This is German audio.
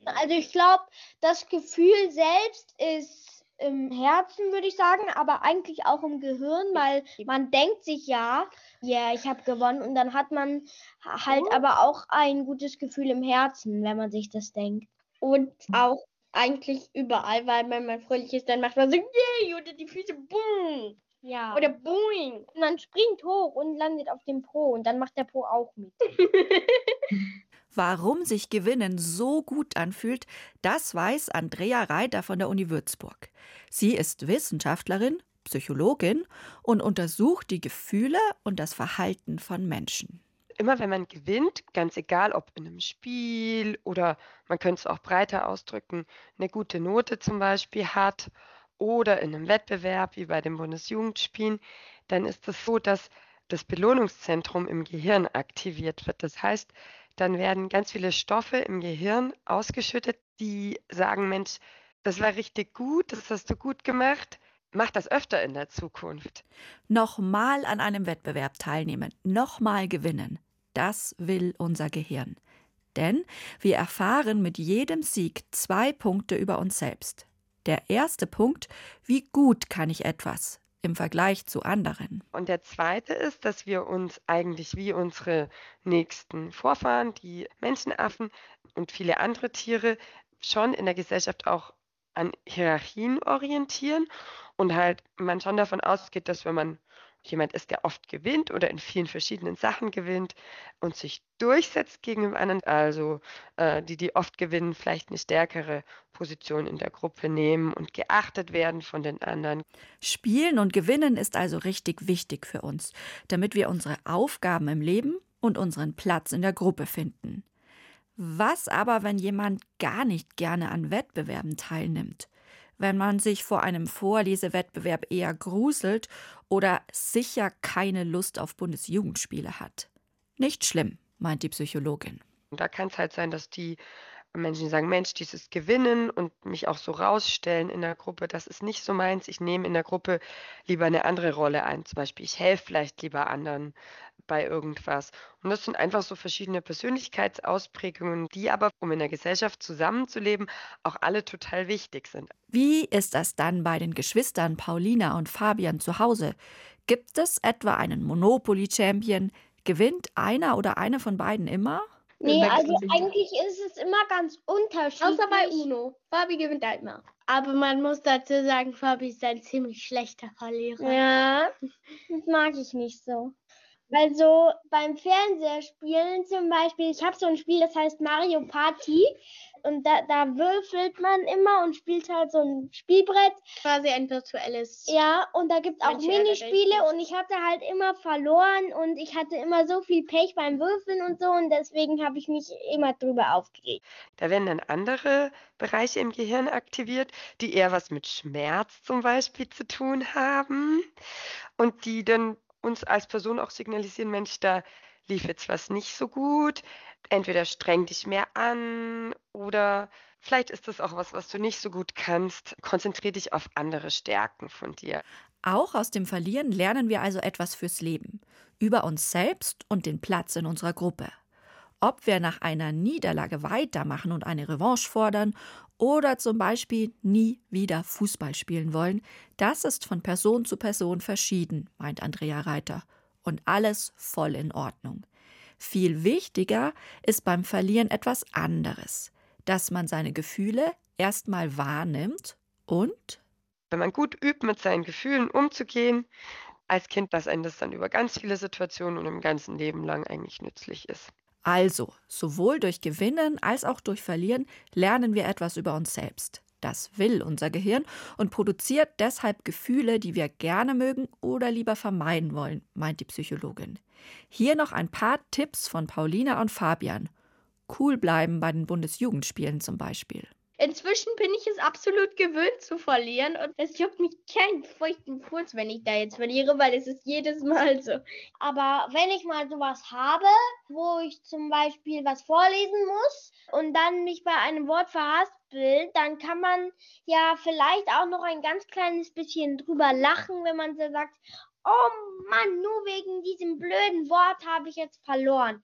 Also ich glaube, das Gefühl selbst ist im Herzen, würde ich sagen, aber eigentlich auch im Gehirn, weil man denkt sich ja, ich habe gewonnen und dann hat man halt aber auch ein gutes Gefühl im Herzen, wenn man sich das denkt. Und auch eigentlich überall, weil wenn man fröhlich ist, dann macht man so, yay, oder die Füße, boom. Ja. Oder boing. Und man springt hoch und landet auf dem Po und dann macht der Po auch mit. Warum sich Gewinnen so gut anfühlt, das weiß Andrea Reiter von der Uni Würzburg. Sie ist Wissenschaftlerin, Psychologin und untersucht die Gefühle und das Verhalten von Menschen. Immer wenn man gewinnt, ganz egal ob in einem Spiel oder man könnte es auch breiter ausdrücken, eine gute Note zum Beispiel hat oder in einem Wettbewerb wie bei den Bundesjugendspielen, dann ist es so, dass das Belohnungszentrum im Gehirn aktiviert wird. Das heißt, dann werden ganz viele Stoffe im Gehirn ausgeschüttet, die sagen: „Mensch, das war richtig gut, das hast du gut gemacht. Mach das öfter in der Zukunft.“ Nochmal an einem Wettbewerb teilnehmen, nochmal gewinnen, das will unser Gehirn. Denn wir erfahren mit jedem Sieg 2 Punkte über uns selbst. Der erste Punkt: wie gut kann ich etwas im Vergleich zu anderen? Und der zweite ist, dass wir uns eigentlich wie unsere nächsten Vorfahren, die Menschenaffen und viele andere Tiere, schon in der Gesellschaft auch an Hierarchien orientieren und halt man schon davon ausgeht, dass wenn man jemand ist, der oft gewinnt oder in vielen verschiedenen Sachen gewinnt und sich durchsetzt gegenüber anderen, also die oft gewinnen, vielleicht eine stärkere Position in der Gruppe nehmen und geachtet werden von den anderen. Spielen und Gewinnen ist also richtig wichtig für uns, damit wir unsere Aufgaben im Leben und unseren Platz in der Gruppe finden. Was aber, wenn jemand gar nicht gerne an Wettbewerben teilnimmt? Wenn man sich vor einem Vorlesewettbewerb eher gruselt oder sicher keine Lust auf Bundesjugendspiele hat? Nicht schlimm, meint die Psychologin. Und da kann es halt sein, dass die Menschen sagen: „Mensch, dieses Gewinnen und mich auch so rausstellen in der Gruppe, das ist nicht so meins. Ich nehme in der Gruppe lieber eine andere Rolle ein.“ Zum Beispiel, ich helfe vielleicht lieber anderen bei irgendwas. Und das sind einfach so verschiedene Persönlichkeitsausprägungen, die aber, um in der Gesellschaft zusammenzuleben, auch alle total wichtig sind. Wie ist das dann bei den Geschwistern Paulina und Fabian zu Hause? Gibt es etwa einen Monopoly-Champion? Gewinnt einer oder eine von beiden immer? Nee, also eigentlich ist es immer ganz unterschiedlich. Außer bei Uno. Fabi gewinnt halt immer. Aber man muss dazu sagen, Fabi ist ein ziemlich schlechter Verlierer. Ja, das mag ich nicht so. Weil so beim Fernsehspielen zum Beispiel, ich habe so ein Spiel, das heißt Mario Party. Und da würfelt man immer und spielt halt so ein Spielbrett. Quasi ein virtuelles. Ja, und da gibt es auch Minispiele und ich hatte halt immer verloren und ich hatte immer so viel Pech beim Würfeln und so und deswegen habe ich mich immer drüber aufgeregt. Da werden dann andere Bereiche im Gehirn aktiviert, die eher was mit Schmerz zum Beispiel zu tun haben und die dann uns als Person auch signalisieren: „Mensch, da lief jetzt was nicht so gut. Entweder streng dich mehr an oder vielleicht ist das auch was, was du nicht so gut kannst. Konzentriere dich auf andere Stärken von dir.“ Auch aus dem Verlieren lernen wir also etwas fürs Leben, über uns selbst und den Platz in unserer Gruppe. Ob wir nach einer Niederlage weitermachen und eine Revanche fordern oder zum Beispiel nie wieder Fußball spielen wollen, das ist von Person zu Person verschieden, meint Andrea Reiter. Und alles voll in Ordnung. Viel wichtiger ist beim Verlieren etwas anderes, dass man seine Gefühle erstmal wahrnimmt und Wenn man gut übt, mit seinen Gefühlen umzugehen als Kind, dass einem das dann über ganz viele Situationen und im ganzen Leben lang eigentlich nützlich ist. also, sowohl durch Gewinnen als auch durch Verlieren lernen wir etwas über uns selbst. Das will unser Gehirn und produziert deshalb Gefühle, die wir gerne mögen oder lieber vermeiden wollen, meint die Psychologin. Hier noch ein paar Tipps von Paulina und Fabian. Cool bleiben bei den Bundesjugendspielen zum Beispiel. Inzwischen bin ich es absolut gewöhnt zu verlieren und es juckt mich keinen feuchten Furz, wenn ich da jetzt verliere, weil es ist jedes Mal so. Aber wenn ich mal sowas habe, wo ich zum Beispiel was vorlesen muss und dann mich bei einem Wort verhaspelt, dann kann man ja vielleicht auch noch ein ganz kleines bisschen drüber lachen, wenn man so sagt, oh Mann, nur wegen diesem blöden Wort habe ich jetzt verloren.